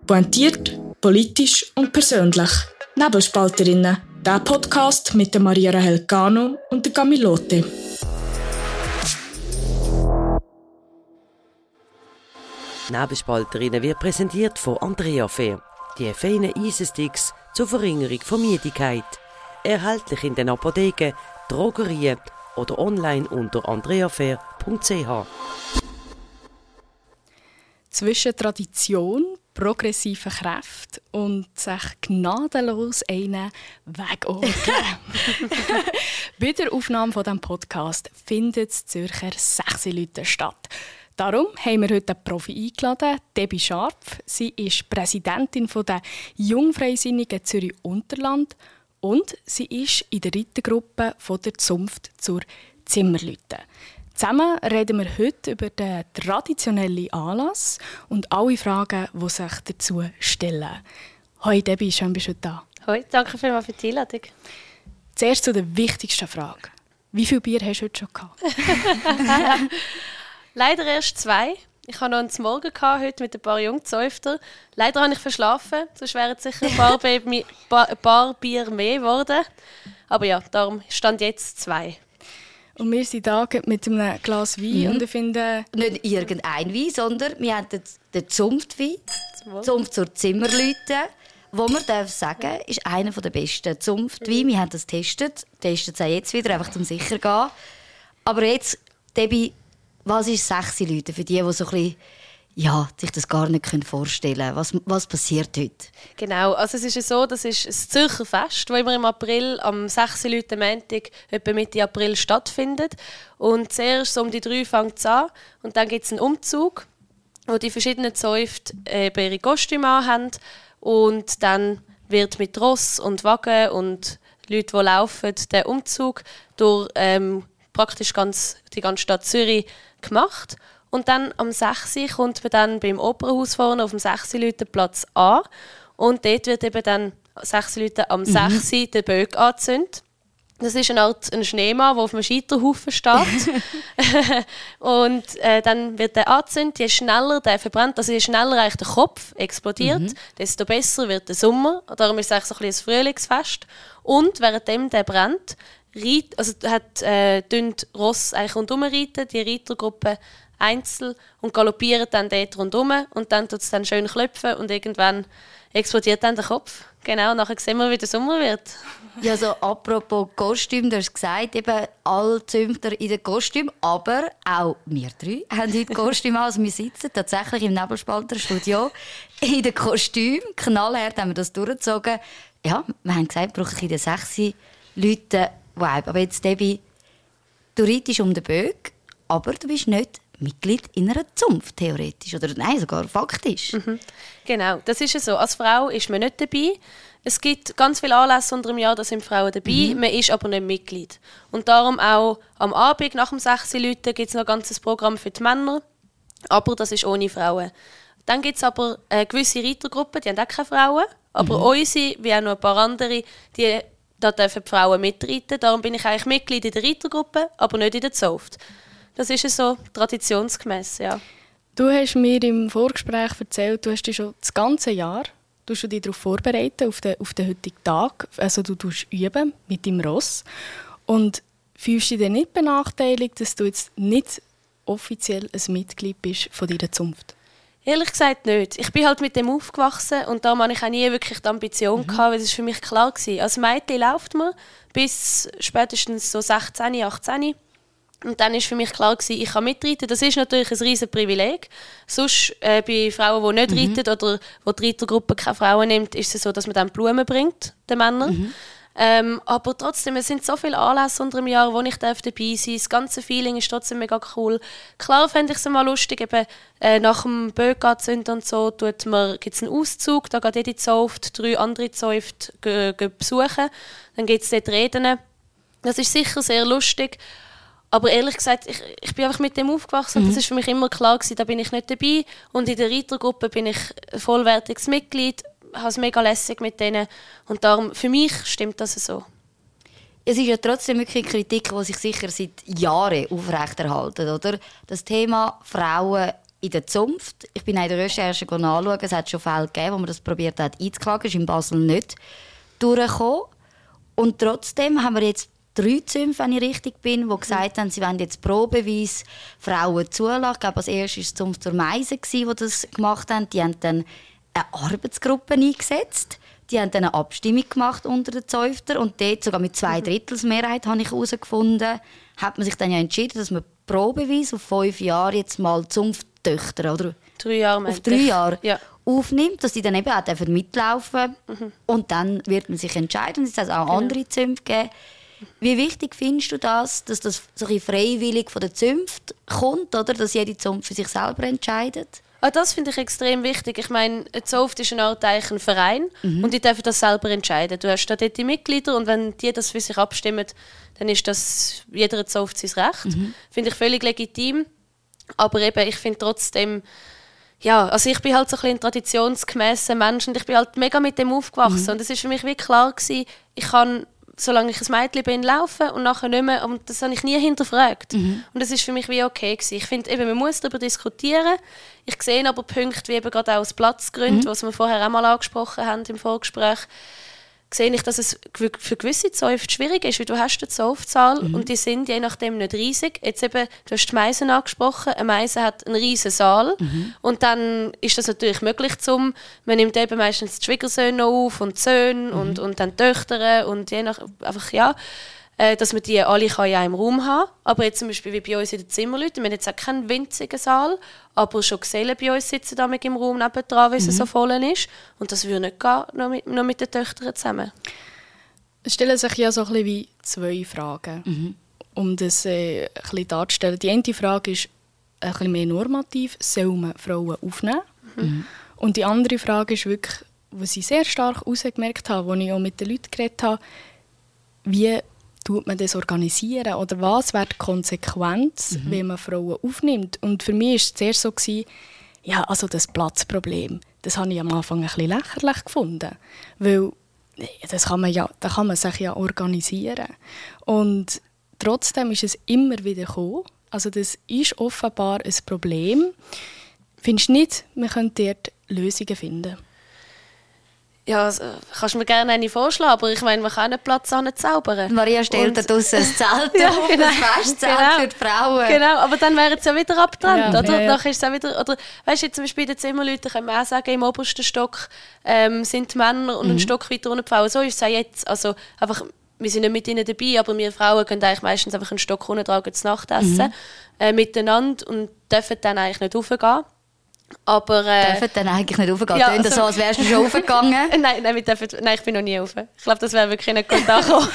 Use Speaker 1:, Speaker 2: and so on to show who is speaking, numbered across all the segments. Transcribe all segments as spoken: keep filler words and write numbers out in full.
Speaker 1: Pointiert, politisch und persönlich. Nebelspalterinnen. Der Podcast mit der Maria Rahel Cano und der Camilote.
Speaker 2: Nebelspalterinnen wird präsentiert von Andrea Fair. Die feinen Eisensticks zur Verringerung von Müdigkeit. Erhältlich in den Apotheken, Drogerien oder online unter andreafair punkt c h.
Speaker 3: Zwischen Tradition, progressiven Kräften und sich gnadenlos einen wegorgeln. Bei der Aufnahme dieses Podcasts findet das Zürcher Sechsi-Leute statt. Darum haben wir heute einen Profi eingeladen, Debbie Scharpf. Sie ist Präsidentin der Jungfreisinnigen Zürich-Unterland und sie ist in der Reitergruppe von der Zunft zur Zimmerleute. Zusammen reden wir heute über den traditionellen Anlass und alle Fragen, die sich dazu stellen. Hoi Debbie, schön bist du da.
Speaker 4: Hoi, danke vielmals für die Einladung.
Speaker 3: Zuerst zu der wichtigsten Frage. Wie viel Bier hast du heute schon gehabt?
Speaker 4: Leider erst zwei. Ich hatte noch einen Morgen gehabt, heute mit ein paar Jungzäufter. Leider habe ich verschlafen, sonst wären es sicher ein paar, Baby, ein paar Bier mehr geworden. Aber ja, darum stand jetzt zwei.
Speaker 3: Und wir sind hier mit einem Glas Wein mhm. und ich finde...
Speaker 5: Nicht irgendein Wein, sondern wir haben den, den Zunftwein, Zunft zur Zimmerleute, wo man darf sagen, ist einer der besten Zunftweine. Mhm. Wir haben das getestet, testen es auch jetzt wieder, einfach um sicher zu gehen. Aber jetzt, Debbie, was ist Sechsi-Leute für die, die so ein bisschen, ja, sich das gar nicht vorstellen können? Was, was passiert heute?
Speaker 4: Genau, also es ist ja so, das ist ein Zürcher Fest, das immer im April, am Sechsi-Leute Montag, etwa Mitte April stattfindet. Und zuerst so um die drei fängt es an und dann gibt es einen Umzug, wo die verschiedenen Zäufte äh, ihre Kostüme anhaben und dann wird mit Ross und Wagen und Leuten, die laufen, der Umzug durch ähm, praktisch ganz, die ganze Stadt Zürich gemacht. Und dann am sechs Uhr kommt man dann beim Opernhaus vorne auf dem Sechsi-Leute-Platz an. Und dort wird eben dann Sechsi-Leute am mhm. sechs Uhr den Böck angezündet. Das ist eine Art ein Schneemann, der auf einem Scheiterhaufen steht. und äh, dann wird der angezündet. Je schneller der verbrennt, also je schneller eigentlich der Kopf explodiert, mhm. desto besser wird der Sommer. Darum ist es eigentlich so ein bisschen ein Frühlingsfest. Und währenddem der brennt, reit, also hat äh, Ross eigentlich rundherum reiten, die Reitergruppe einzeln und galoppieren dann dort rundherum und dann tut es dann schön klopfen und irgendwann explodiert dann der Kopf. Genau, nachher sehen wir, wie der Sommer wird.
Speaker 5: Ja, so apropos Kostüm, du hast gesagt, eben alle Zünfter in den Kostüm, aber auch wir drei haben heute Kostüm an. Also wir sitzen tatsächlich im Nebelspalter-Studio in den Kostüm. Knallhart haben wir das durchgezogen. Ja, wir haben gesagt, wir brauchen in den Sechsi-Leuten Vibe. Aber jetzt, Debbie, du reitest um den Böck, aber du bist nicht Mitglied in einer Zunft, theoretisch. Oder nein, sogar faktisch.
Speaker 4: Mhm. Genau, das ist ja so. Als Frau ist man nicht dabei. Es gibt ganz viele Anlässe unter dem Jahr, da sind Frauen dabei. Mhm. Man ist aber nicht Mitglied. Und darum auch am Abend nach dem Sechsi-Leute gibt es noch ein ganzes Programm für die Männer. Aber das ist ohne Frauen. Dann gibt es aber äh, gewisse Reitergruppen, die haben auch keine Frauen. Aber mhm. unsere, wie auch noch ein paar andere, die da dürfen die Frauen mitreiten. Darum bin ich eigentlich Mitglied in der Reitergruppe, aber nicht in der Zunft. Das ist so traditionsgemäß, ja.
Speaker 3: Du hast mir im Vorgespräch erzählt, du hast dich schon das ganze Jahr du hast dich darauf vorbereitet, auf den, auf den heutigen Tag. Also du tust üben mit deinem Ross. Und fühlst du dich nicht benachteiligt, dass du jetzt nicht offiziell ein Mitglied bist von deiner Zunft?
Speaker 4: Ehrlich gesagt nicht. Ich bin halt mit dem aufgewachsen und da hatte ich auch nie wirklich die Ambition, mhm. gehabt, weil es für mich klar war. Als Mädchen läuft man bis spätestens so sechzehn, achtzehn. Und dann war für mich klar, ich kann mitreiten. Das ist natürlich ein riesen Privileg. Sonst äh, bei Frauen, die nicht mhm. reiten oder wo die Reitergruppe keine Frauen nimmt, ist es so, dass man dann Blumen bringt, den Männern. Mhm. Ähm, aber trotzdem, es sind so viele Anlässe unter dem Jahr, wo ich dabei sein darf. Das ganze Feeling ist trotzdem mega cool. Klar fände ich es mal lustig, eben, äh, nach dem Böck anzünden und so, gibt es einen Auszug, da geht jede Zunft drei andere Zunft g- g- besuchen. Dann gibt es dort Reden. Das ist sicher sehr lustig. Aber ehrlich gesagt, ich, ich bin einfach mit dem aufgewachsen. Mhm. Das war für mich immer klar gewesen, da bin ich nicht dabei. Und in der Reitergruppe bin ich ein vollwertiges Mitglied. Ich habe es mega lässig mit denen. Und darum, für mich stimmt das so.
Speaker 5: Es ist ja trotzdem wirklich Kritik, die sich sicher seit Jahren aufrechterhalten, oder? Das Thema Frauen in der Zunft. Ich bin in der Recherche nachschauen, es hat schon Fälle gegeben, wo man das probiert hat einzuklagen, ist in Basel nicht durchgekommen. Und trotzdem haben wir jetzt drei Zünfte, wenn ich richtig bin, die gesagt haben, sie wollen jetzt probeweise Frauen zulassen. Ich glaube, als erstes war es die Zunft zur Meise, die das gemacht haben. Die haben dann eine Arbeitsgruppe eingesetzt. Die haben dann eine Abstimmung gemacht unter den Zäuftern. Und dort, sogar mit zwei Drittelsmehrheit, habe ich herausgefunden, hat man sich dann ja entschieden, dass man probeweise auf fünf Jahre jetzt mal Zunfttöchter, oder?
Speaker 4: Drei Jahre,
Speaker 5: auf drei Jahre
Speaker 4: ja.
Speaker 5: aufnimmt, dass die dann eben auch mitlaufen dürfen. Mhm. Und dann wird man sich entscheiden. Es wird auch genau. andere Zünfte geben. Wie wichtig findest du das, dass das so ein freiwillig von der Zunft kommt, oder? Dass jede Zunft für sich selber entscheidet?
Speaker 4: Ah, das finde ich extrem wichtig. Ich meine, eine Zunft ist eine Art ein Verein mhm. und die dürfen das selber entscheiden. Du hast da dort die Mitglieder und wenn die das für sich abstimmen, dann ist das jeder Zunft sein Recht. Mhm. Finde ich völlig legitim. Aber eben, ich finde trotzdem, ja, also ich bin halt so ein, ein traditionsgemäßer Mensch und ich bin halt mega mit dem aufgewachsen. Mhm. Und es war für mich wie klar gewesen, ich kann, solange ich ein Mädchen bin, laufen und nachher nicht mehr. Und das habe ich nie hinterfragt. Mhm. Und das war für mich wie okay gewesen. Ich finde, eben, man muss darüber diskutieren. Ich sehe aber Punkte, wie eben gerade auch aus Platzgründen, mhm. was wir vorher auch mal angesprochen haben im Vorgespräch, sehe ich, dass es für gewisse Zäufte schwierig ist, weil du hast eine Zäuftzahl mhm. und die sind je nachdem nicht riesig. Jetzt eben, du hast die Meisen angesprochen, eine Meise hat einen riesen Saal mhm. und dann ist das natürlich möglich, zum, man nimmt eben meistens die Schwiegersöhne auf und die Söhne mhm. und, und dann die Töchter und je nach, einfach ja, äh, dass man die alle kann in einem Raum haben. Aber jetzt zum Beispiel wie bei uns in den Zimmerleuten, wir haben jetzt auch keinen winzigen Saal, aber schon Gesellen bei uns sitzen da im Raum nebendran, weil mhm. es so voll ist. Und das würde nicht gehen, noch mit, noch mit den Töchtern zusammen.
Speaker 3: Es stellen sich ja so ein bisschen wie zwei Fragen, mhm. um das äh, ein bisschen darzustellen. Die eine Frage ist ein bisschen mehr normativ, soll man Frauen aufnehmen? Mhm. Und die andere Frage ist wirklich, was ich sehr stark herausgemerkt habe, als ich auch mit den Leuten geredet habe, wie tut man das organisieren? Oder was wäre die Konsequenz, mhm. wenn man Frauen aufnimmt? Und für mich war es zuerst so, gewesen, ja, also das Platzproblem, das habe ich am Anfang ein bisschen lächerlich gefunden. Weil das kann man ja, da kann man sich ja organisieren. Und trotzdem ist es immer wieder gekommen. Also das ist offenbar ein Problem. Findest du nicht, man könnte dort Lösungen finden?
Speaker 4: Ja, also, kannst du mir gerne eine vorschlagen, aber ich meine, man kann einen Platz zaubern.
Speaker 5: Maria stellt da draussen ein Zelt
Speaker 4: ja,
Speaker 5: auf,
Speaker 4: genau.
Speaker 5: ein Festzelt
Speaker 4: genau.
Speaker 5: für die Frauen.
Speaker 4: Genau, aber dann wären sie ja wieder abgetrennt,
Speaker 3: ja,
Speaker 4: oder?
Speaker 3: Ja, ja.
Speaker 4: Nachher ist es auch wieder, oder weißt du, zum Beispiel bei den Zimmerleuten können wir auch sagen, im obersten Stock ähm, sind die Männer und mhm. ein Stock weiter unten die Frauen. So ist es auch jetzt. Also, einfach, wir sind nicht mit ihnen dabei, aber wir Frauen können eigentlich meistens einfach einen Stock runtertragen zu Nacht essen, mhm. äh, miteinander und dürfen dann eigentlich nicht raufgehen. Aber, äh,
Speaker 5: dürfen dann eigentlich nicht raufgehen?
Speaker 4: Ja,
Speaker 5: also, so, als wärst du schon raufgegangen?
Speaker 4: nein, nein, wir dürfen, nein, ich bin noch nie rauf. Ich glaube, das wäre wirklich nicht gut angekommen.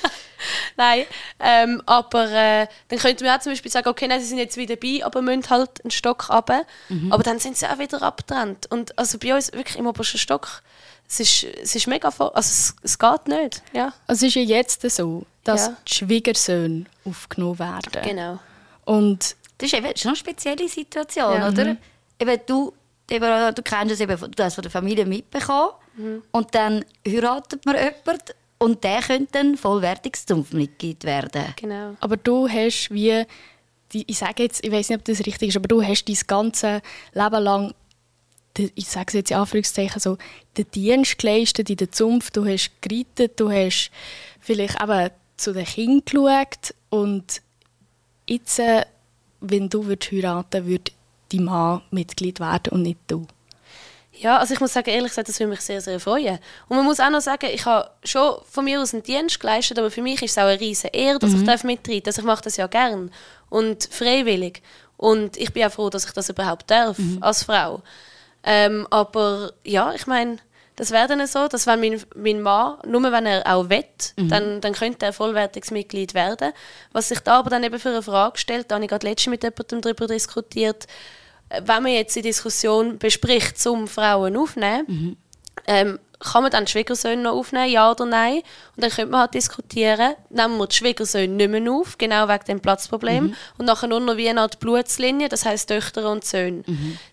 Speaker 4: Nein, ähm, aber äh, dann könnten wir auch zum Beispiel sagen, okay, nein, sie sind jetzt wieder dabei, aber müssen halt einen Stock runter. Mhm. Aber dann sind sie auch wieder abgetrennt. Und also bei uns wirklich im obersten Stock, es ist, es ist mega voll, also es, es geht nicht. Ja.
Speaker 3: Also es ist ja jetzt so, dass
Speaker 4: ja.
Speaker 3: die Schwiegersöhne aufgenommen werden.
Speaker 4: Genau.
Speaker 3: Und
Speaker 5: das ist eben schon eine spezielle Situation,
Speaker 4: ja.
Speaker 5: oder?
Speaker 3: Mhm.
Speaker 5: Eben, du, eben, du kennst es eben, du hast von der Familie mitbekommen mhm. und dann heiratet man jemanden und der könnte dann vollwertiges Zunftmitglied werden.
Speaker 4: Genau.
Speaker 3: Aber du hast wie, die, ich sage jetzt, ich weiß nicht, ob das richtig ist, aber du hast dein ganze Leben lang, ich sage es jetzt in Anführungszeichen so, den Dienst geleistet in der Zunft, du hast gereitet, du hast vielleicht eben zu den Kindern geschaut und jetzt, wenn du heiraten würdest, würde dein Mann Mitglied werden und nicht du.
Speaker 4: Ja, also ich muss sagen, ehrlich gesagt, das würde mich sehr, sehr freuen. Und man muss auch noch sagen, ich habe schon von mir aus einen Dienst geleistet, aber für mich ist es auch eine riesige Ehre, dass mhm. ich mitreiten darf. Also ich mache das ja gern und freiwillig. Und ich bin auch froh, dass ich das überhaupt darf, mhm. als Frau. Ähm, aber ja, ich meine, das wäre dann so, dass wenn mein, mein Mann, nur wenn er auch will, mhm. dann, dann könnte er vollwertiges Mitglied werden. Was sich da aber dann eben für eine Frage stellt, da habe ich gerade letztens mit jemandem darüber diskutiert, wenn man jetzt die Diskussion bespricht, zum Frauen aufnehmen, mhm. ähm, kann man dann die Schwiegersöhne noch aufnehmen, ja oder nein? Und dann könnte man halt diskutieren, nehmen wir die Schwiegersöhne nicht mehr auf, genau wegen dem Platzproblem, mhm. und nachher nur noch wie eine Art Blutslinie, das heisst Töchter und Söhne. Mhm.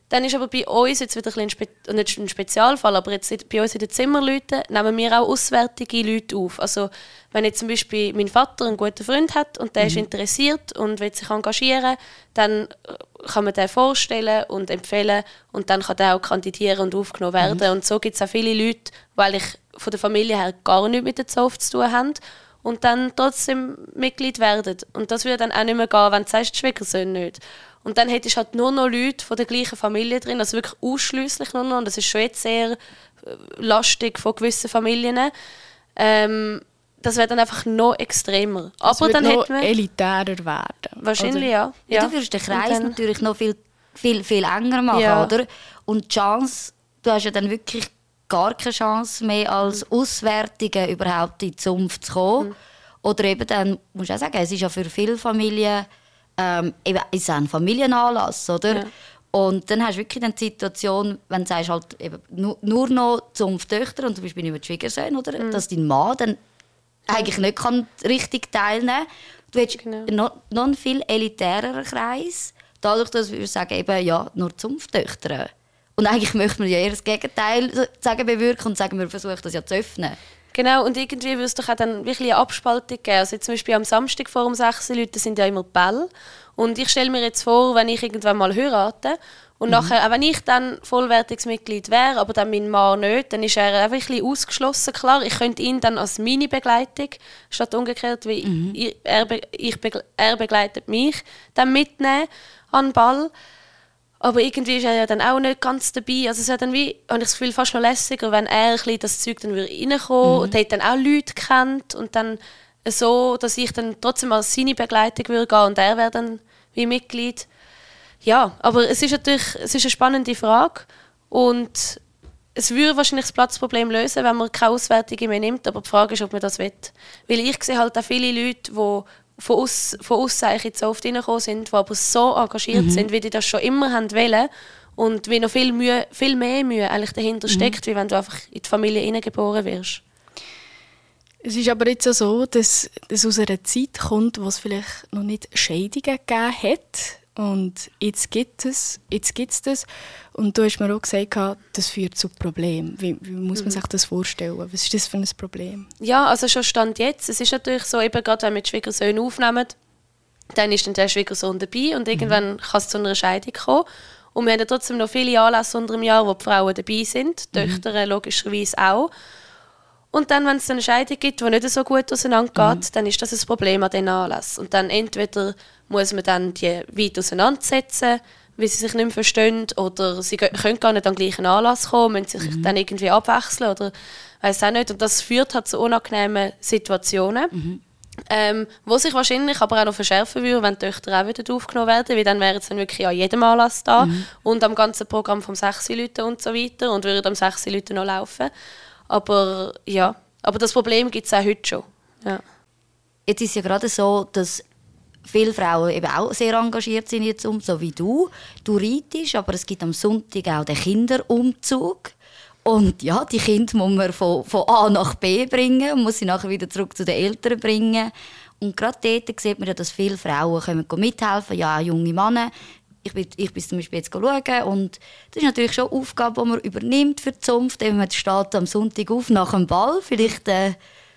Speaker 4: Dann ist aber bei uns jetzt wieder ein, Spe- nicht ein Spezialfall, aber jetzt bei uns in den Zimmerleuten nehmen wir auch auswärtige Leute auf. Also wenn jetzt zum Beispiel mein Vater einen guten Freund hat und der mhm. ist interessiert und will sich engagieren, dann kann man den vorstellen und empfehlen und dann kann der auch kandidieren und aufgenommen werden. Mhm. Und so gibt es auch viele Leute, weil ich von der Familie her gar nichts mit der Zunft zu tun haben und dann trotzdem Mitglied werden. Und das würde dann auch nicht mehr gehen, wenn du sagst, die Schwiegersöhne nicht. Und dann hättest du halt nur noch Leute von der gleichen Familie drin, also wirklich ausschliesslich nur noch. Und das ist schon jetzt sehr lastig von gewissen Familien. Ähm, das wäre dann einfach noch extremer.
Speaker 3: Das
Speaker 4: Aber dann
Speaker 3: noch
Speaker 4: hätte man
Speaker 3: elitärer werden.
Speaker 4: Wahrscheinlich, ja.
Speaker 5: ja.
Speaker 4: ja.
Speaker 5: Du würdest den Kreis
Speaker 4: dann,
Speaker 5: natürlich noch viel, viel, viel enger machen,
Speaker 4: ja.
Speaker 5: oder? Und die Chance, du hast ja dann wirklich gar keine Chance mehr als mhm. Auswärtige überhaupt in die Zunft zu kommen. Mhm. Oder eben dann, musst du auch sagen, es ist ja für viele Familien ähm, eben, ist ein Familienanlass, oder? Ja. Und dann hast du wirklich die Situation, wenn du sagst, halt eben nur, nur noch Zunfttöchter und zum Beispiel nicht mehr die Schwiegersöhne, oder? Mhm. Dass dein Mann dann eigentlich nicht kann richtig teilnehmen kann. Du hättest genau. noch, noch einen viel elitärer Kreis, dadurch, dass wir sagen, eben, ja, nur Zunfttöchter. Und eigentlich möchte man ja eher das Gegenteil sagen, bewirken und sagen, wir versuchen das ja zu öffnen.
Speaker 4: Genau, und irgendwie würde es doch auch dann wirklich eine Abspaltung geben. Also jetzt zum Beispiel am Samstag vor um sechs Uhr Leute sind ja immer Bälle. Und ich stelle mir jetzt vor, wenn ich irgendwann mal heirate und mhm. nachher, auch wenn ich dann vollwertiges Mitglied wäre, aber dann mein Mann nicht, dann ist er einfach ein bisschen ausgeschlossen. Klar, ich könnte ihn dann als meine Begleitung, statt umgekehrt, wie mhm. ich, er, ich, er begleitet mich, dann mitnehmen an den Ball. Aber irgendwie ist er ja dann auch nicht ganz dabei. Also es wäre dann wie, habe ich das Gefühl, fast noch lässiger, wenn er ein bisschen das Zeug dann reinkommen mhm. und er hat dann auch Leute kennt und dann so, dass ich dann trotzdem als seine Begleitung würde gehen und er wäre dann wie Mitglied. Ja, aber es ist natürlich es ist eine spannende Frage und es würde wahrscheinlich das Platzproblem lösen, wenn man keine Auswärtige mehr nimmt, aber die Frage ist, ob man das will. Weil ich sehe halt auch viele Leute, die von außen von aussen so oft reingekommen sind, die aber so engagiert mhm. sind, wie die das schon immer haben wollen und wie noch viel, Mühe, viel mehr Mühe eigentlich dahinter steckt, mhm. wie wenn du einfach in die Familie hineingeboren wirst.
Speaker 3: Es ist aber jetzt auch so, dass es aus einer Zeit kommt, wo es vielleicht noch nicht Scheidungen gegeben hat. Und jetzt gibt es jetzt gibt's das. Und du hast mir auch gesagt, das führt zu Problemen. Wie, wie muss man sich das vorstellen? Was ist das für ein Problem?
Speaker 4: Ja, also schon Stand jetzt. Es ist natürlich so, eben gerade wenn wir die Schwiegersöhne aufnehmen, dann ist dann der Schwiegersohn dabei und irgendwann mhm. kann es zu einer Scheidung kommen. Und wir haben ja trotzdem noch viele Anlässe unter dem Jahr, wo die Frauen dabei sind, die mhm. Töchter logischerweise auch. Und dann, wenn es eine Scheidung gibt, die nicht so gut auseinandergeht, mhm. dann ist das ein Problem an diesen Anlass. Und dann entweder muss man dann die weit auseinandersetzen, weil sie sich nicht mehr verstehen, oder sie können gar nicht an den gleichen Anlass kommen, müssen sich mhm. dann irgendwie abwechseln oder weiss auch nicht. Und das führt halt zu unangenehmen Situationen, mhm. ähm, wo sich wahrscheinlich aber auch noch verschärfen würde, wenn die Töchter auch wieder aufgenommen werden, weil dann wären sie dann wirklich an jedem Anlass da mhm. und am ganzen Programm vom sechs Leute und so weiter und würden am sechs Leute noch laufen. Aber ja, aber das Problem gibt es auch heute schon. Ja.
Speaker 5: Jetzt ist es ja gerade so, dass viele Frauen eben auch sehr engagiert sind jetzt um, so wie du. Du reitest, aber es gibt am Sonntag auch den Kinderumzug. Und ja, die Kinder muss man von, von A nach B bringen und muss sie nachher wieder zurück zu den Eltern bringen. Und gerade dort sieht man ja, dass viele Frauen können mithelfen, ja auch junge Männer. Ich bin, ich bin zum Beispiel jetzt schauen und das ist natürlich schon eine Aufgabe, die man übernimmt für die Zunft. Man steht am Sonntag auf nach dem Ball, vielleicht äh,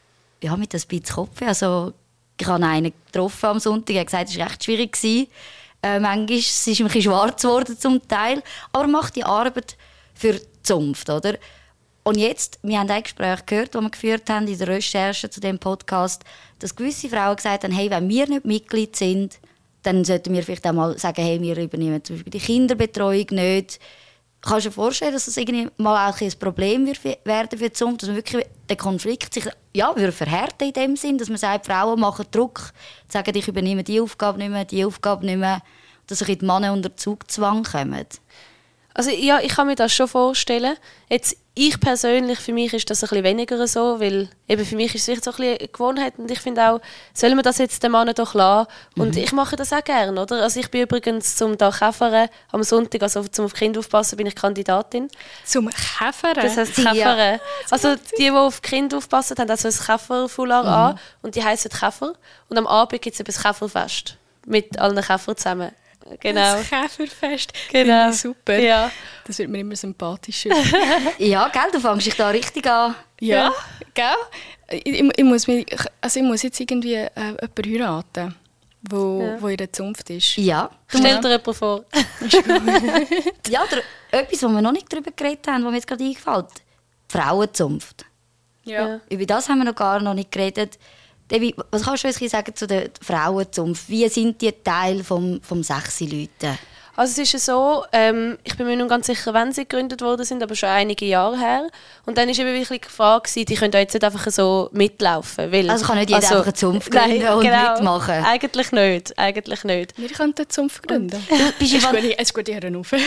Speaker 5: ja, mit ein bisschen Kopf. Also, ich habe einen getroffen am Sonntag, er hat gesagt, es war recht schwierig. Äh, manchmal ist es ein bisschen schwarz geworden zum Teil, aber er macht die Arbeit für die Zunft. Oder? Und jetzt, wir haben ein Gespräch gehört, das wir geführt haben in der Recherche zu diesem Podcast, dass gewisse Frauen gesagt haben, hey, wenn wir nicht Mitglied sind, dann sollten wir vielleicht auch mal sagen, hey, wir übernehmen zum Beispiel die Kinderbetreuung nicht. Kannst du dir vorstellen, dass das irgendwie mal auch ein Problem wird werden für die Zunft, dass man wirklich den Konflikt sich ja, würde verhärten in dem Sinn, dass man sagt, Frauen machen Druck, sagen, ich übernehme die Aufgabe nicht mehr, die Aufgabe nicht mehr, dass sich die Männer unter Zugzwang kommen?
Speaker 4: Also ja, ich kann mir das schon vorstellen. Jetzt, ich persönlich, für mich ist das ein bisschen weniger so, weil eben für mich ist es so ein bisschen eine Gewohnheit und ich finde auch, sollen wir das jetzt den Männern doch lassen? Und mhm. ich mache das auch gerne, oder? Also ich bin übrigens zum da Käferen am Sonntag, also zum auf Kinder aufpassen, bin ich Kandidatin.
Speaker 3: Zum Käferen?
Speaker 4: Das heisst Käferen. Ja. Also die, die auf die Kinder aufpassen, haben also ein Käferfoulard mhm. an und die heissen Käfer. Und am Abend gibt es ein Käferfest mit allen Käfern zusammen. Genau.
Speaker 3: Das Käferfest.
Speaker 4: Genau.
Speaker 3: Finde ich super.
Speaker 4: Ja.
Speaker 3: Das wird mir immer sympathischer.
Speaker 5: Ja, gell, du fängst dich da richtig an.
Speaker 3: Ja, gell? Ich, ich, ich, muss mich, also ich muss jetzt irgendwie äh, jemanden heiraten, wo,
Speaker 4: Ja.
Speaker 3: wo in der Zunft ist.
Speaker 5: Ja.
Speaker 4: Stell dir jemanden vor.
Speaker 5: Ja, oder etwas, wo wir noch nicht darüber geredet haben, was mir jetzt gerade eingefällt. Die Frauenzunft.
Speaker 3: Ja.
Speaker 5: Über das haben wir noch gar noch nicht geredet. Debbie, was kannst du uns sagen zu der Frauenzunft? Wie sind die Teil vom, vom Sechsi-Leuten?
Speaker 4: Also es ist ja so, ähm, ich bin mir nicht ganz sicher, wann sie gegründet worden sind, aber schon einige Jahre her. Und dann war eben wirklich die Frage, die können da jetzt nicht einfach so mitlaufen. Weil,
Speaker 5: Also kann nicht jeder einfach eine Zunft gründen
Speaker 4: nein,
Speaker 5: und
Speaker 4: genau,
Speaker 5: mitmachen?
Speaker 4: Eigentlich nicht, eigentlich nicht.
Speaker 3: Wir könnten eine Zunft gründen.
Speaker 5: Du bist
Speaker 3: Es ist
Speaker 5: Ivan-
Speaker 3: gut, es ist gut, ich höre auf.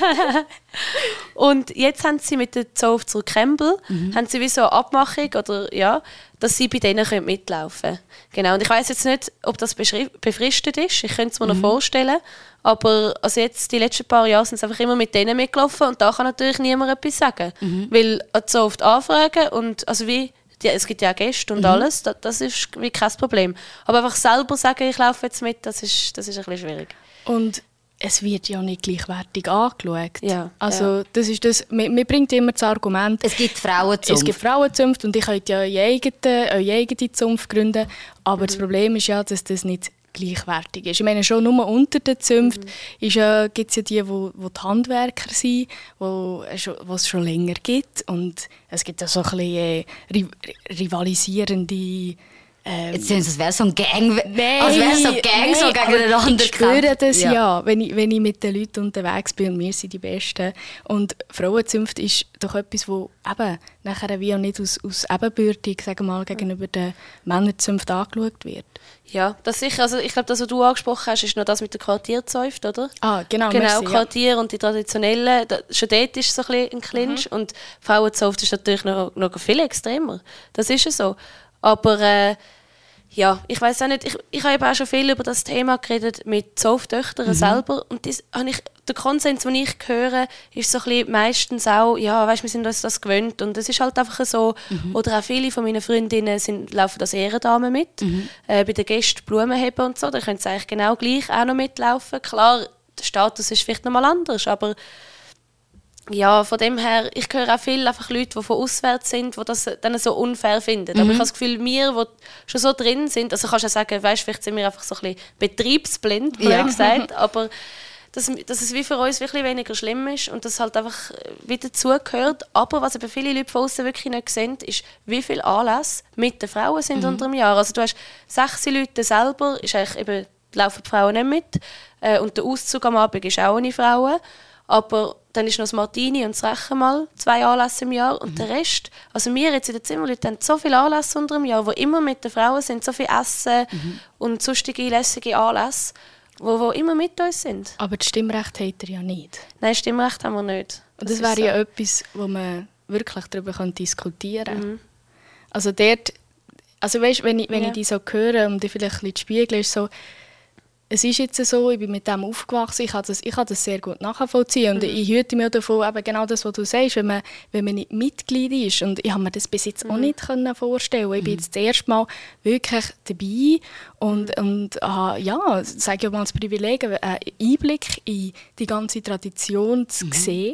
Speaker 4: Und jetzt haben sie mit der Zunft zu Campbell,
Speaker 5: Mhm.
Speaker 4: haben sie wie so eine Abmachung, oder, ja, dass sie bei denen können mitlaufen können. Genau. Und ich weiss jetzt nicht, ob das beschri- befristet ist. Ich könnte es mir
Speaker 5: Mhm.
Speaker 4: noch vorstellen. Aber also jetzt, die letzten paar Jahre sind sie einfach immer mit denen mitgelaufen und da kann natürlich niemand etwas sagen.
Speaker 5: Mhm.
Speaker 4: Weil so oft anfragen und also wie, die, es gibt ja auch Gäste
Speaker 5: Mhm.
Speaker 4: und alles, das, das ist wie kein Problem. Aber einfach selber sagen, ich laufe jetzt mit, das ist, das ist ein bisschen schwierig.
Speaker 3: Und es wird ja nicht gleichwertig angeschaut.
Speaker 4: Ja,
Speaker 3: Also das ist das, mir, mir bringt immer das Argument,
Speaker 5: Es gibt Frauenzunft.
Speaker 3: es gibt Frauenzunft und ihr könnt ja eure eigene, eure eigene Zunft gründen. Aber das Problem ist ja, dass das nicht gleichwertig ist. Ich meine, schon nur unter den Zunft mhm. ja, gibt es ja die, wo, wo die Handwerker sind, wo, wo es schon länger gibt. Und es gibt ja so ein bisschen äh, ri- rivalisierende... Ähm,
Speaker 5: Jetzt sind es, als wäre so ein Gang,
Speaker 3: Nein,
Speaker 5: als wäre so Gang so
Speaker 3: nein, aber
Speaker 5: gegeneinander
Speaker 3: ich spüre
Speaker 5: gekämpft.
Speaker 3: das ja,
Speaker 5: Ja.
Speaker 3: wenn, ich, wenn ich mit den Leuten unterwegs bin und wir sind die Besten. Und Frauenzunft ist doch etwas, wo eben nachher wie auch nicht aus, aus ebenbürtig, sagen wir mal, gegenüber der Männerzunft angeschaut wird.
Speaker 4: Ja, das sicher. Also ich glaube, das, was du angesprochen hast, ist noch das mit der Quartierzunft, oder?
Speaker 3: Ah, genau,
Speaker 4: Genau,
Speaker 3: merci, ja.
Speaker 4: Quartier und die traditionellen, da, schon dort ist so ein bisschen ein Clinch.
Speaker 3: Mhm.
Speaker 4: Und Frauenzunft ist natürlich noch, noch viel extremer. Das ist ja so. Aber äh, ja, ich weiß auch nicht, ich, ich habe eben auch schon viel über das Thema geredet mit Zunfttöchtern
Speaker 5: Mhm.
Speaker 4: selber. Und das, habe ich, der Konsens, den ich höre, ist so ein bisschen meistens auch, ja, weißt, wir sind uns das gewöhnt. Und es ist halt einfach so.
Speaker 5: Mhm.
Speaker 4: Oder auch viele von meinen Freundinnen sind, laufen als Ehrendamen mit.
Speaker 5: Mhm.
Speaker 4: Äh, bei den Gästen Blumen heben und so. Da können sie eigentlich genau gleich auch noch mitlaufen. Klar, der Status ist vielleicht noch mal anders, aber ja, von dem her, ich höre auch viele einfach Leute, die von auswärts sind, die das dann so unfair finden. Aber ich habe das Gefühl, wir, die schon so drin sind, also kannst du ja sagen, weißt, vielleicht sind wir einfach so ein bisschen betriebsblind, blöd
Speaker 5: Ja.
Speaker 4: gesagt, aber dass, dass es wie für uns wirklich weniger schlimm ist und das halt einfach wieder dazugehört. Aber was eben viele Leute von außen wirklich nicht sehen, ist, wie viele Anlässe mit den Frauen sind unter dem Jahr. Also du hast sechs Leute selber, ist eigentlich eben, laufen die Frauen nicht mit. Äh, und der Auszug am Abend ist auch ohne Frauen. Aber dann ist noch das Martini und das Rechenmal, zwei Anlässe im Jahr. Und der Rest, also wir jetzt in den Zimmerleuten haben so viele Anlässe unter dem Jahr, wo immer mit den Frauen sind, so viel Essen und sonstige lässige Anlässe, wo, wo immer mit uns sind.
Speaker 3: Aber das Stimmrecht hat er ja nicht.
Speaker 4: Nein, Stimmrecht haben wir nicht.
Speaker 3: Und das,
Speaker 4: ist
Speaker 3: wäre
Speaker 4: so.
Speaker 3: ja etwas, wo man wirklich darüber diskutieren könnte. Also dort, also weißt, wenn ich, wenn
Speaker 4: Ja.
Speaker 3: ich die so höre und die vielleicht ein bisschen spiegeln, ist so, es ist jetzt so, ich bin mit dem aufgewachsen, ich kann das, ich kann das sehr gut nachvollziehen und ich hüte mich davon, eben genau das, was du sagst, wenn man, wenn man nicht Mitglied ist und ich habe mir das bis jetzt auch nicht können vorstellen. Ich bin jetzt das erste Mal wirklich dabei und, und aha, ja, sage ich mal das Privileg, einen Einblick in die ganze Tradition zu sehen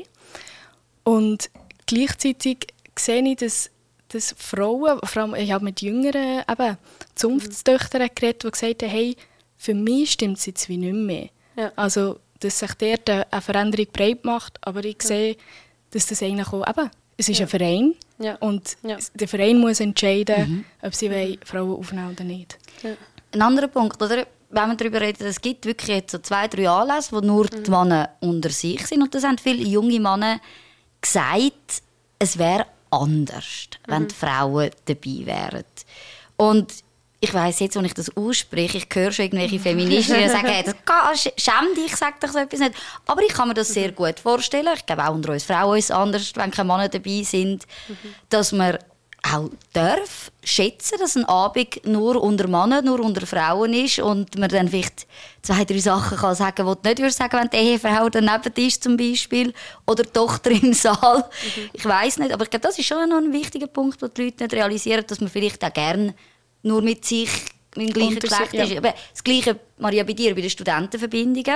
Speaker 3: und gleichzeitig sehe ich, dass dass Frauen, vor allem, ich habe mit jüngeren eben, Zunftstöchtern geredet, die gesagt haben, hey, für mich stimmt es jetzt wie nicht mehr.
Speaker 4: Ja.
Speaker 3: Also, dass sich dort eine Veränderung breit macht, aber ich sehe, dass das eigentlich auch, eben, es ist
Speaker 4: Ja.
Speaker 3: ein Verein
Speaker 4: Ja.
Speaker 3: und
Speaker 4: Ja.
Speaker 3: der Verein muss entscheiden, ob sie wollen, Frauen aufnehmen oder nicht.
Speaker 5: Ein anderer Punkt, oder? Wenn wir darüber reden, es gibt wirklich jetzt so zwei, drei Anlässe, wo nur die Männer unter sich sind. Und das haben viele junge Männer gesagt, es wäre anders, wenn die Frauen dabei wären. Und ich weiss jetzt, wenn ich das ausspreche, ich höre schon irgendwelche Feministinnen, die sagen, hey, das kann, schäm dich, sag doch so etwas nicht. Aber ich kann mir das sehr gut vorstellen. Ich glaube, auch unter uns Frauen ist es anders, wenn keine Männer dabei sind, dass man auch darf schätzen, dass ein Abend nur unter Männern, nur unter Frauen ist und man dann vielleicht zwei, drei Sachen kann sagen, die du nicht würdest sagen, wenn die Ehefrau daneben ist zum Beispiel oder die Tochter im Saal. Mhm. Ich weiss nicht, aber ich glaube, das ist schon noch ein wichtiger Punkt, wo die Leute nicht realisieren, dass man vielleicht auch gerne nur mit sich im gleichen
Speaker 3: Unter
Speaker 5: Geschlecht
Speaker 3: sich, ja.
Speaker 5: ist. Aber das Gleiche, Maria, bei dir, bei den Studentenverbindungen.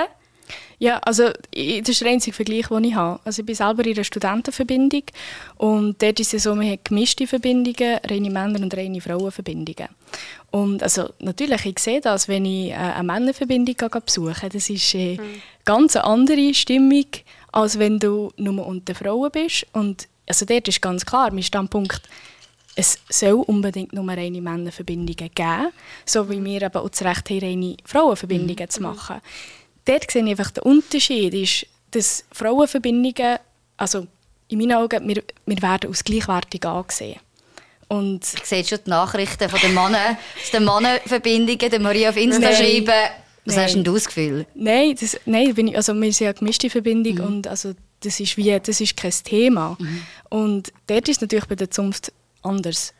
Speaker 3: Ja, also ich, das ist der einzige Vergleich, den ich habe. Also ich bin selber in einer Studentenverbindung und dort ist es so, man hat gemischte Verbindungen, reine Männer- und reine Frauenverbindungen. Und also natürlich, ich sehe das, wenn ich eine Männerverbindung besuche. Das ist eine mhm. ganz andere Stimmung, als wenn du nur unter Frauen bist. Und also dort ist ganz klar, mein Standpunkt, es soll unbedingt nur reine Männerverbindungen geben, so wie wir eben auch das Recht haben, reine Frauenverbindungen mhm. zu machen. Dort sehe ich einfach den Unterschied, ist, dass Frauenverbindungen, also in meinen Augen, wir, wir werden als gleichwertig angesehen. Und
Speaker 5: ich sehe schon die Nachrichten von den Männern, aus den Mannenverbindungen, der Maria auf Insta
Speaker 3: Nein.
Speaker 5: schreiben. Was
Speaker 3: Nein.
Speaker 5: hast denn du das Gefühl?
Speaker 3: Nein, das, nein bin ich, also wir sind ja eine gemischte Verbindung
Speaker 5: Mhm.
Speaker 3: und also das ist wie, das ist kein Thema. Mhm. Und dort ist es natürlich bei der Zunft anders.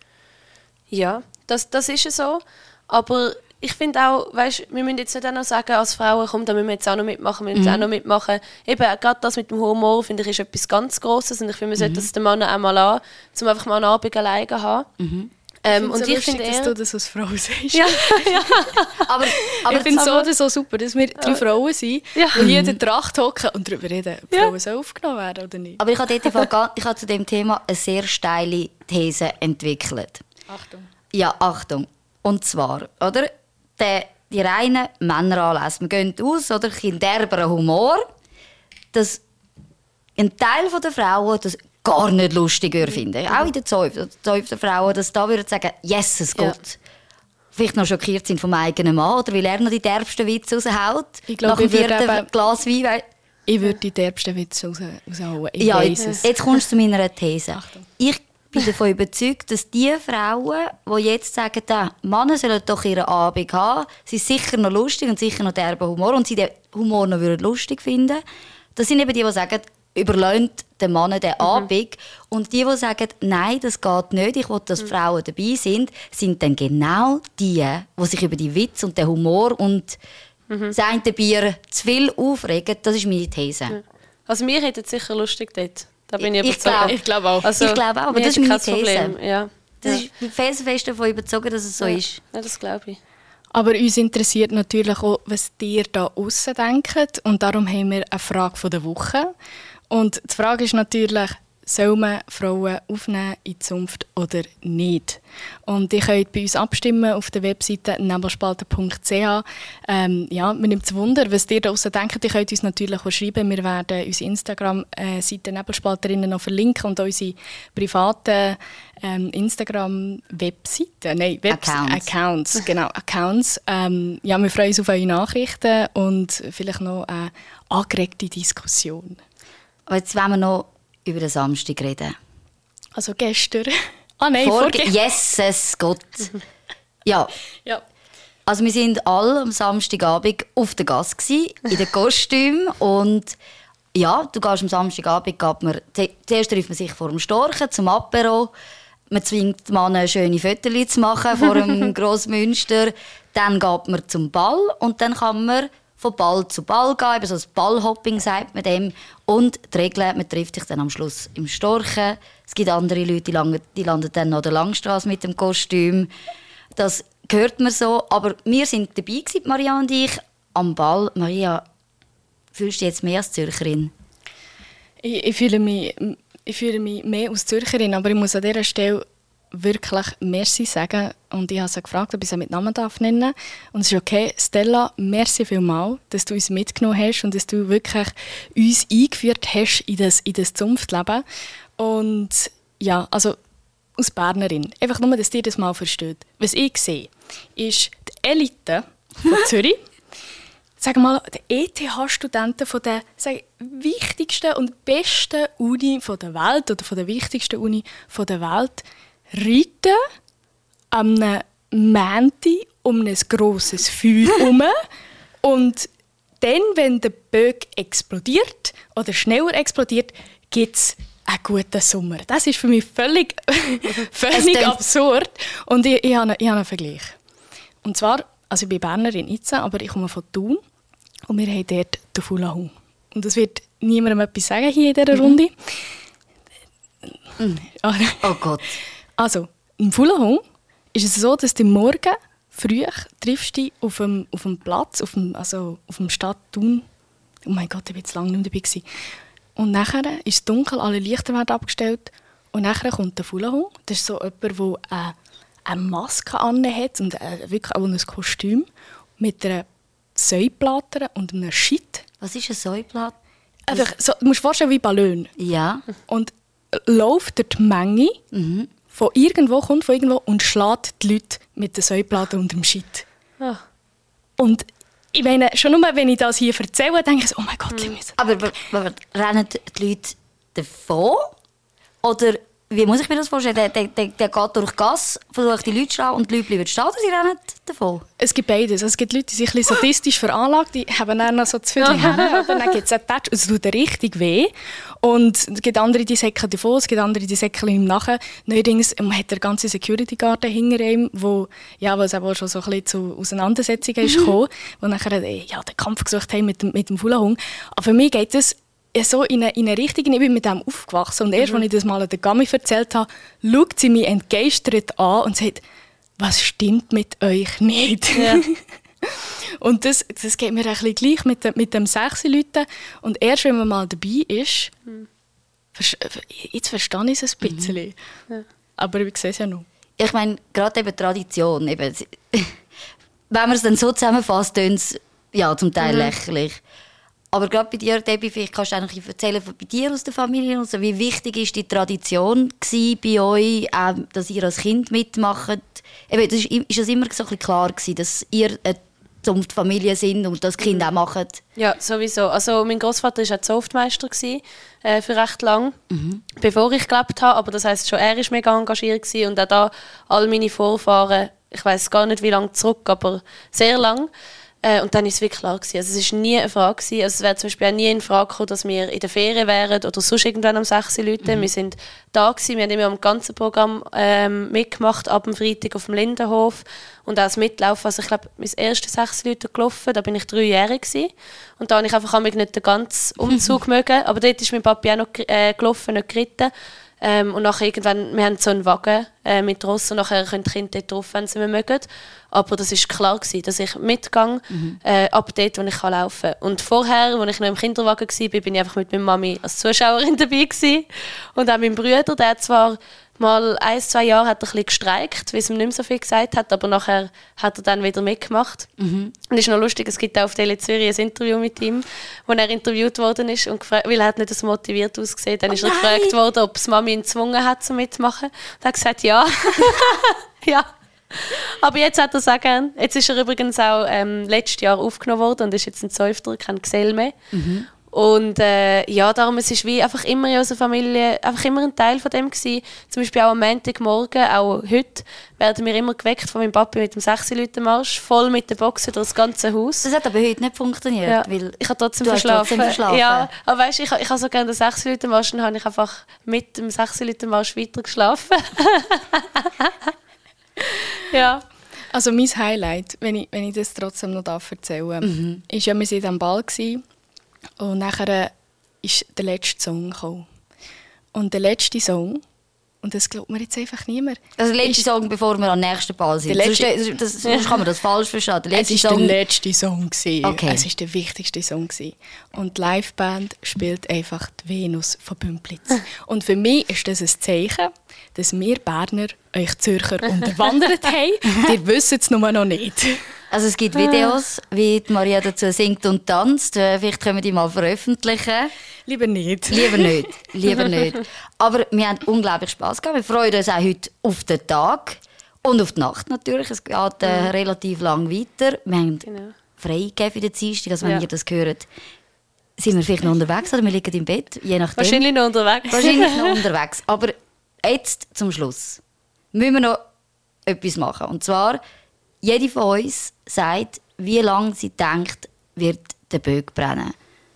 Speaker 4: Ja, das, das ist so. Aber ich finde auch, weißt, wir müssen jetzt nicht auch noch sagen, als Frauen, komm, da müssen wir jetzt auch noch mitmachen, wir müssen
Speaker 5: Mhm.
Speaker 4: auch noch mitmachen. Eben, gerade das mit dem Humor, finde ich, ist etwas ganz Grosses und ich finde, man sollte das den Mann auch mal an, um einfach mal einen Abend alleine zu haben.
Speaker 5: Mhm.
Speaker 4: Ähm,
Speaker 3: Ich
Speaker 4: und
Speaker 3: so
Speaker 4: ich
Speaker 3: lustig,
Speaker 4: finde
Speaker 3: dass
Speaker 4: eher...
Speaker 3: du das als Frau sagst.
Speaker 4: Ja, ja.
Speaker 5: Aber, aber
Speaker 3: ich finde es so
Speaker 5: aber-
Speaker 3: oder so super, dass wir drei Frauen sind,
Speaker 4: Ja.
Speaker 3: die hier in der Tracht hocken und darüber reden, ob
Speaker 4: Ja.
Speaker 3: Frauen sollen aufgenommen werden oder nicht.
Speaker 5: Aber ich habe, dort im Fall ga- ich habe zu dem Thema eine sehr steile These entwickelt.
Speaker 3: Achtung.
Speaker 5: Ja, Achtung. Und zwar, oder? Der, die reinen Männeranlässe. Wir gehen aus, oder? Ein derberer Humor. Dass ein Teil der Frauen das gar nicht lustig finden. Auch in den zäuften Frauen, dass da würden sagen, Jesus Gott.
Speaker 4: Ja.
Speaker 5: Vielleicht noch schockiert sind vom eigenen Mann, oder weil er noch die derbsten Witze raushaut.
Speaker 3: Ich glaube,
Speaker 5: Nach dem
Speaker 3: ich würde
Speaker 5: vierten
Speaker 3: eben-
Speaker 5: Glas Wein. weil-
Speaker 3: Ich würde die derbsten Witze raus, rausholen. Ich
Speaker 5: Ja,
Speaker 3: weiss
Speaker 5: jetzt,
Speaker 3: es.
Speaker 5: jetzt kommst du zu meiner These.
Speaker 3: Achtung.
Speaker 5: Ich bin davon überzeugt, dass die Frauen, die jetzt sagen, die Männer sollen doch ihren Abend haben, sie sind sicher noch lustig und sicher noch derben Humor und sie den Humor noch würden lustig finden, das sind eben die, die sagen, überlöhnt den Mann den Abend. Und die, die sagen, nein, das geht nicht, ich will, dass Frauen dabei sind, sind dann genau die, die sich über die Witz und den Humor und das eine Bier zu viel aufregen. Das ist meine These.
Speaker 4: Also wir hätten es sicher lustig dort. Da bin ich
Speaker 5: Ich
Speaker 4: überzeugt.
Speaker 5: glaub-
Speaker 3: Ich glaube auch.
Speaker 4: Also,
Speaker 5: Ich glaube auch, aber
Speaker 4: wir
Speaker 5: das ist
Speaker 4: hätten
Speaker 5: meine
Speaker 4: kein
Speaker 5: These.
Speaker 4: Problem. Ja.
Speaker 5: Das
Speaker 4: ja.
Speaker 5: ist, ich bin felsenfest davon überzeugt, dass es so
Speaker 4: ja.
Speaker 5: ist.
Speaker 4: Ja, das glaube ich.
Speaker 3: Aber uns interessiert natürlich auch, was ihr da aussen denkt. Und darum haben wir eine Frage von der Woche. Und die Frage ist natürlich, soll man Frauen aufnehmen in die Zunft oder nicht? Und ihr könnt bei uns abstimmen auf der Webseite nebelspalter punkt c h. Ähm, ja, mir nimmt es Wunder, was ihr da aussen denkt. Ihr könnt uns natürlich auch schreiben. Wir werden unsere Instagram-Seite Nebelspalterinnen noch verlinken und unsere privaten ähm, Instagram-Webseiten, nein, Webs
Speaker 5: Accounts.
Speaker 3: Accounts, genau, Accounts. Ähm, ja, wir freuen uns auf eure Nachrichten und vielleicht noch eine angeregte Diskussion.
Speaker 5: Aber jetzt wollen wir noch über den Samstag reden.
Speaker 3: Also gestern. Ah nein,
Speaker 5: Vorge-
Speaker 3: vorgestern.
Speaker 5: Jesus Gott. Ja,
Speaker 3: Ja.
Speaker 5: also wir sind alle am Samstagabend auf der Gasse gsi, in den Kostümen und ja, du gehst am Samstagabend, geht man, zu- zuerst trifft man sich vor dem Storchen zum Apero, man zwingt die Männer schöne Fotos zu machen vor dem Grossmünster, dann geht man zum Ball und dann kann man von Ball zu Ball gehen, eben so das Ballhopping sagt man dem. Und die Regel, man trifft sich dann am Schluss im Storchen. Es gibt andere Leute, die landen, die landen dann an der Langstrasse mit dem Kostüm. Das hört man so. Aber wir sind dabei gewesen, Maria und ich, am Ball. Maria, fühlst du dich jetzt mehr als Zürcherin?
Speaker 3: Ich, ich, fühle mich, ich fühle mich mehr als Zürcherin, aber ich muss an dieser Stelle wirklich Merci sagen. Und ich habe sie gefragt, ob ich sie mit Namen darf nennen. Und es ist okay. Stella, merci vielmals, dass du uns mitgenommen hast und dass du wirklich uns eingeführt hast in das, in das Zunftleben. Und ja, also als Bernerin, einfach nur, dass ihr das mal versteht. Was ich sehe, ist die Elite von Zürich, sagen wir mal, die E T H-Studenten von der sagen, wichtigsten und besten Uni von der Welt oder von der wichtigsten Uni von der Welt reiten am Montag um ein grosses Feuer herum. Und dann, wenn der Böck explodiert oder schneller explodiert, gibt es einen guten Sommer. Das ist für mich völlig, völlig
Speaker 5: Es
Speaker 3: absurd. Und ich, ich, habe, ich habe einen Vergleich. Und zwar, also ich bin Bernerin jetzt, aber ich komme von Thun und wir haben dort den Fulahun. Und das wird niemandem etwas sagen hier in dieser Runde. Mhm.
Speaker 5: Oh Gott.
Speaker 3: Also, im Fulahun ist es so, dass du morgen früh triffst dich auf dem, auf dem Platz, auf dem, also auf dem Stadt Thun, Oh mein Gott, ich war jetzt lange nicht mehr dabei. Und nachher ist es dunkel, alle Lichter werden abgestellt. Und nachher kommt der Fuhlenhund. Das ist so jemand, der eine, eine Maske anhat und äh, wirklich auch ein Kostüm mit einer Säuplatte und einem Shit.
Speaker 5: Was ist eine Säuplatte?
Speaker 3: Einfach so, du musst dir vorstellen wie Ballon.
Speaker 5: Ja.
Speaker 3: Und läuft durch die Menge, mhm. von irgendwo kommt von irgendwo und schlägt die Leute mit der Säuplatte und dem Shit. Oh. Und ich meine, schon nur, wenn ich das hier erzähle, denke ich so, oh mein Gott, mhm.
Speaker 5: aber, aber, aber rennen die Leute davon? Oder wie muss ich mir das vorstellen? Der, der, der, der geht durch die Gasse, versucht die Leute zu schlagen und die Leute bleiben stehen oder sie rennen davon?
Speaker 3: Es gibt beides. Es gibt Leute, die sich ein bisschen sadistisch veranlagt, die haben dann noch so zu viel Hände, dann gibt es einen Touch, es tut richtig weh. Und es gibt andere, die säckeln davon, es gibt andere, die säckeln ihm nachher. Neuerdings man hat der ganze Security-Guard hinter ihm, wo, ja, wo es aber schon so ein bisschen zu Auseinandersetzungen ist gekommen, wo nachher ja, den Kampf gesucht haben mit dem, mit dem Fuhlenhund. Aber für mich geht es so in eine, in eine Richtung, ich bin mit dem aufgewachsen. Und erst, mhm. als ich das mal der Gami erzählt habe, schaut sie mich entgeistert an und sagt, was stimmt mit euch nicht? Ja. Und das, das geht mir ein bisschen gleich mit, de, mit dem sechs Leuten. Und erst, wenn man mal dabei ist, mhm. jetzt verstehe ich es ein bisschen. Mhm. Ja. Aber ich sehe es ja noch.
Speaker 5: Ich meine, gerade eben Tradition. Eben, wenn man es dann so zusammenfasst, tönt es ja, zum Teil mhm. lächerlich. Aber gerade bei dir, Debbie, vielleicht kannst du eigentlich erzählen, bei dir aus der Familie, also wie wichtig war die Tradition bei euch, äh, dass ihr als Kind mitmacht? Eben, das ist, ist das immer so ein bisschen klar gewesen, dass ihr eine die Familie sind und das Kind auch machen?
Speaker 4: Ja, sowieso. Also mein Großvater war auch Zunftmeister gewesen, äh, für recht lang, mhm. bevor ich gelebt habe. Aber das heisst, schon er war mega engagiert gewesen. Und auch da all meine Vorfahren, ich weiss gar nicht, wie lange zurück, aber sehr lang. Äh, und dann war es wirklich klar gewesen. Also es war nie eine Frage gewesen. Also es wäre zum Beispiel auch nie in Frage gekommen, dass wir in der Ferien wären oder sonst irgendwann um sechs Uhr Leute. Mhm. Wir sind da gewesen. Wir haben immer am ganzen Programm ähm, mitgemacht, ab dem Freitag auf dem Lindenhof und auch das Mitlaufen. Also ich glaube, mein erstes sechs Leute gelaufen, da bin ich dreijährig gewesen. Und da habe ich einfach nicht den ganzen Umzug mögen. Aber dort ist mein Papi auch noch äh, gelaufen, nicht geritten. Ähm, und nachher irgendwann, wir haben so einen Wagen äh, mit Ross und nachher können die Kinder dort drauf, wenn sie mögen. Aber das war klar gewesen, dass ich mitgehe, mhm. äh, ab dort, wo ich laufen kann. Und vorher, als ich noch im Kinderwagen war, bin ich einfach mit meiner Mami als Zuschauerin dabei gewesen. Und auch mein Bruder, der zwar mal ein, zwei Jahre hat er ein bisschen gestreikt, weil es ihm nicht mehr so viel gesagt hat, aber nachher hat er dann wieder mitgemacht. Mhm. Und es ist noch lustig, es gibt auch auf Tele Zürich ein Interview mit ihm, wo er interviewt worden ist, und gefragt, weil er hat nicht so motiviert ausgesehen. Dann ist oh er gefragt worden, ob die Mami ihn gezwungen hat, zu mitmachen. Und er hat gesagt, ja. ja. Aber jetzt hat er es auch gern. Jetzt ist er übrigens auch ähm, letztes Jahr aufgenommen worden und ist jetzt ein Zäufter, kein Gesell mehr. Mhm. Und äh, ja, darum es ist wie einfach immer in unserer Familie einfach immer ein Teil von dem gewesen. Zum Beispiel auch am Montagmorgen, auch heute, werden wir immer geweckt von meinem Papi mit dem sechs-Leute-Marsch, voll mit der Boxen durch das ganze Haus.
Speaker 5: Das hat aber heute nicht funktioniert,
Speaker 4: ja,
Speaker 5: weil
Speaker 4: ich habe trotzdem
Speaker 5: du
Speaker 4: verschlafen.
Speaker 5: Trotzdem verschlafen.
Speaker 4: Ja, aber weißt, ich, ich habe so gerne den sechs-Leute-Marsch, und habe ich einfach mit dem sechs-Leute-Marsch weiter geschlafen. ja.
Speaker 3: Also mein Highlight, wenn ich, wenn ich das trotzdem noch erzählen darf, mhm. ist ja, wir waren am Ball gewesen, und nachher ist der letzte Song gekommen. Und der letzte Song, und das glaubt mir jetzt einfach niemand.
Speaker 5: Also der letzte Song, bevor wir am nächsten Ball sind. Sonst, das, sonst kann man das falsch verstehen. Der letzte
Speaker 3: es war
Speaker 5: Song...
Speaker 3: der letzte Song.
Speaker 5: Okay.
Speaker 3: Es war der wichtigste Song. Und die Liveband spielt einfach die Venus von Bümplitz. Und für mich ist das ein Zeichen, dass wir Berner euch Zürcher unterwandert haben. Ihr wisst es nur noch nicht.
Speaker 5: Also es gibt Videos, wie die Maria dazu singt und tanzt. Vielleicht können wir die mal veröffentlichen.
Speaker 3: Lieber nicht.
Speaker 5: Lieber nicht. Lieber nicht. Aber wir haben unglaublich Spass gehabt. Wir freuen uns auch heute auf den Tag und auf die Nacht natürlich. Es geht äh, mhm. relativ lang weiter. Wir haben genau. freigegeben für den Dienstag. Also wenn ja. ihr das hört, sind wir vielleicht noch unterwegs oder wir liegen im Bett. Je nachdem.
Speaker 4: Wahrscheinlich noch unterwegs.
Speaker 5: Wahrscheinlich noch unterwegs. Aber jetzt zum Schluss müssen wir noch etwas machen. Und zwar, jede von uns sagt, wie lange sie denkt, wird der Böck brennen.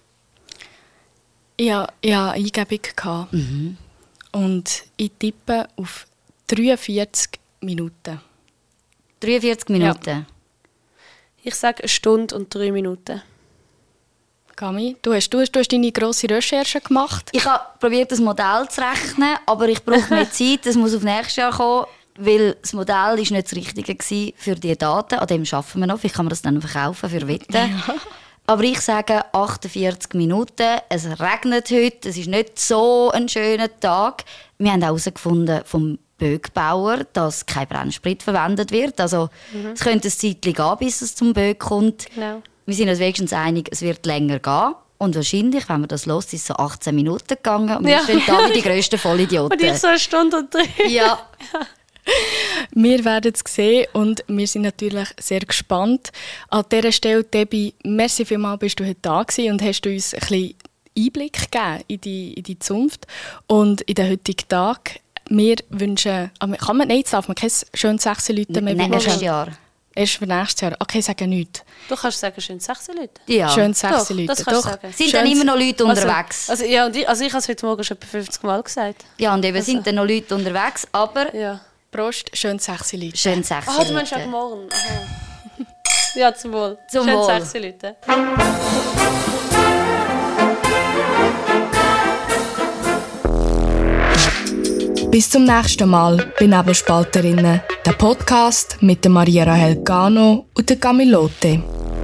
Speaker 3: Ja, ja, Eingebung. Mhm. Und ich tippe auf dreiundvierzig Minuten.
Speaker 5: dreiundvierzig Minuten?
Speaker 4: Ja. Ich sage eine Stunde und drei Minuten.
Speaker 3: Gami, du hast, du, hast, du hast deine grosse Recherche gemacht.
Speaker 5: Ich habe probiert, das Modell zu rechnen, aber ich brauche mehr Zeit. Das muss auf nächstes Jahr kommen. Weil das Modell war nicht das Richtige für diese Daten. An dem arbeiten wir noch. Vielleicht kann man das dann verkaufen für Wetten. Ja. Aber ich sage achtundvierzig Minuten. Es regnet heute, es ist nicht so ein schöner Tag. Wir haben auch herausgefunden vom Böckbauer, dass kein Brennsprit verwendet wird. Also mhm. es könnte ein Zeitchen gehen, bis es zum Böck kommt. Genau. Wir sind uns wenigstens einig, es wird länger gehen. Und wahrscheinlich, wenn man das los ist, so achtzehn Minuten gegangen. Und wir ja. stehen da wie die grössten Vollidioten.
Speaker 4: Und ich so eine Stunde und drei.
Speaker 5: Ja.
Speaker 3: Wir werden es sehen und wir sind natürlich sehr gespannt. An dieser Stelle, Debbie, merci vielmals, bist du heute da gewesen und hast uns ein bisschen Einblick gegeben in die, in die Zunft und in den heutigen Tag. Wir wünschen, kann man, nein, jetzt darf man kein schönes Sechsen-Läuten mehr
Speaker 5: wünschen. Nächstes Jahr.
Speaker 3: Erst für nächstes Jahr. Okay, sagen nichts.
Speaker 4: Du kannst sagen, schön Sechsen-Läuten.
Speaker 5: Ja.
Speaker 3: Schön Sechsen-Läuten.
Speaker 4: Das kannst du sagen.
Speaker 5: Sind dann immer noch Leute unterwegs?
Speaker 4: Also, also, ja, und ich, also ich habe es heute Morgen schon etwa fünfzig Mal gesagt.
Speaker 5: Ja, und eben
Speaker 4: also.
Speaker 5: sind dann noch Leute unterwegs, aber...
Speaker 4: Ja.
Speaker 3: Prost, schön Sechsen-Läuten.
Speaker 5: Schön Sechsen-Läuten.
Speaker 4: Ah, du meinst auch morgen. Aha. Ja, zum Wohl.
Speaker 5: Zum
Speaker 4: schön
Speaker 5: Wohl.
Speaker 4: Sechsen-Läuten.
Speaker 1: Bis zum nächsten Mal bei Nebelspalterinnen, der Podcast mit der Maria Rahel Gano und der Camilote.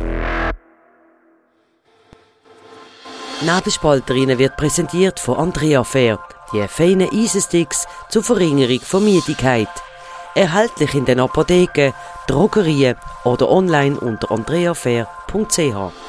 Speaker 2: Nebelspalterinnen wird präsentiert von Andrea Fair, die feinen Eisensticks zur Verringerung von Müdigkeit. Erhältlich in den Apotheken, Drogerien oder online unter andrea fair punkt c h.